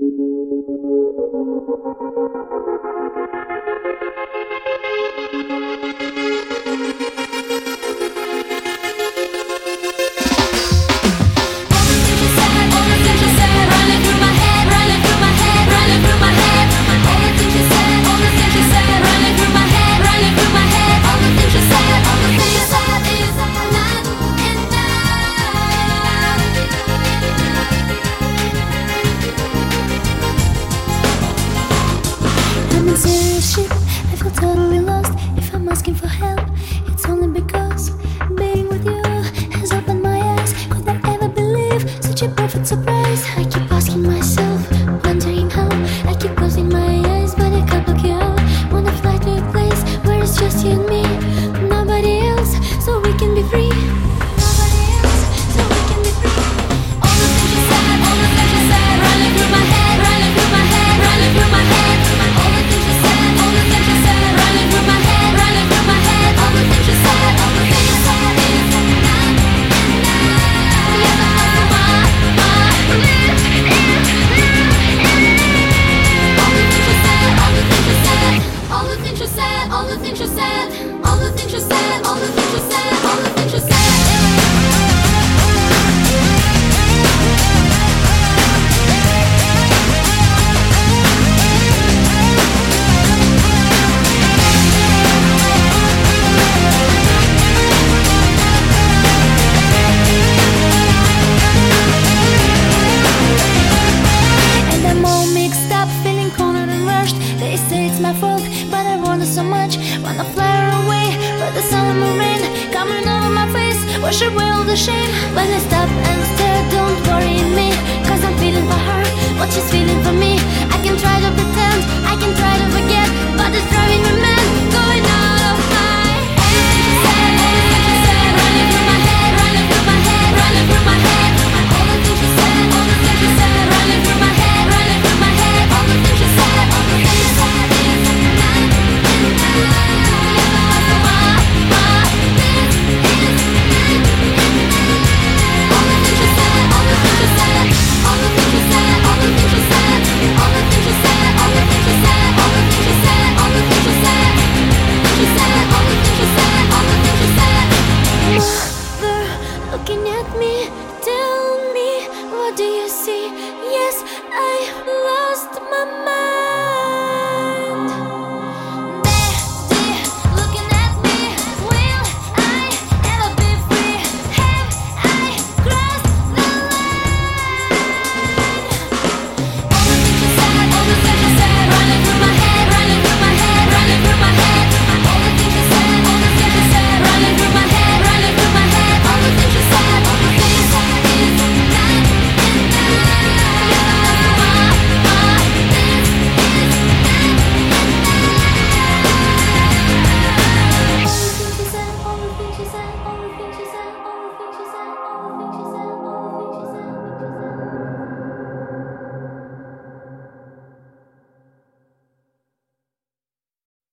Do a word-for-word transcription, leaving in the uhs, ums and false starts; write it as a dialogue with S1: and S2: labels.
S1: I'm in serious shit, I feel totally lost. If I'm asking for help, it's only because being with you has opened my eyes. Could I ever believe such a perfect surprise? I keep asking myself, wondering how. I keep closing my eyes, but I can't block you out. Wanna fly to a place where it's just you and me, nobody else, so we can be free. Nobody else, so we can be free. All the things you said, all the things you said, running through my head, running through my head, running through my head. All the things you said, all the things you said, running through my head, running through my head. All the things you said, all the things you said is not enough. Yes, I know my, my lips is all the things you said, all the things you said, all the things you said, all the things you said, all the things you said, all the things you said, all the things you said. They say it's my fault, but I want it so much. Wanna fly away, but the summer rain coming over my face, wash away all the shame. When I stop and stare, don't worry me, cause I'm feeling for her.